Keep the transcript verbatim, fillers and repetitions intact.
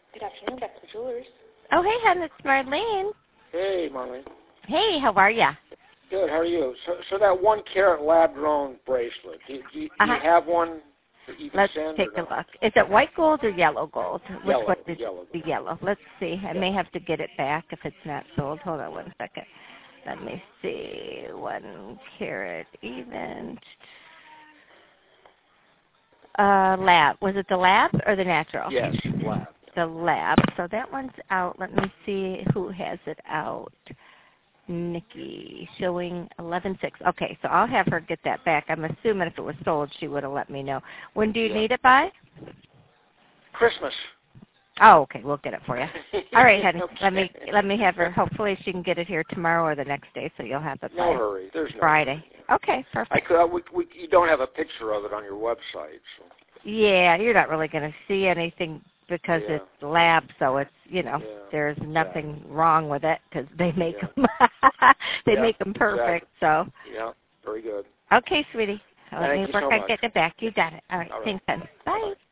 Good afternoon, Beckler Jewelers. Oh, hey, hon, it's Marlene. Hey, Marlene. Hey, how are ya? Good, how are you? So so that one carat lab-grown bracelet, do, do, do uh-huh. you have one that you can Let's send? take or a no? look. Is it white gold or yellow gold? Which Yellow, one is yellow. the yellow? Let's see. I Yeah. may have to get it back if it's not sold. Hold on one second. Let me see. One carat even. Uh, lab. Was it the lab or the natural? Yes, lab. The lab. So that one's out. Let me see who has it out. Nikki, showing eleven six. Okay, so I'll have her get that back. I'm assuming if it was sold, she would have let me know. When do you Yeah. need it by? Christmas. Oh, okay, we'll get it for you. All right, honey. Okay. Let me let me have her. Hopefully, she can get it here tomorrow or the next day, so you'll have it No by hurry. There's no Friday. hurry. Okay, I perfect. could, uh, we, we, you don't have a picture of it on your website. So. Yeah, you're not really going to see anything because Yeah. it's lab, so it's, you know, Yeah, there's nothing exactly. wrong with it because they make Yeah. them they Yeah, make them perfect. exactly. So. Yeah, very good. Okay, sweetie. Let Thank me you work so on much. getting it back. You got it. All right. All right. Thanks, then. Bye. Bye-bye.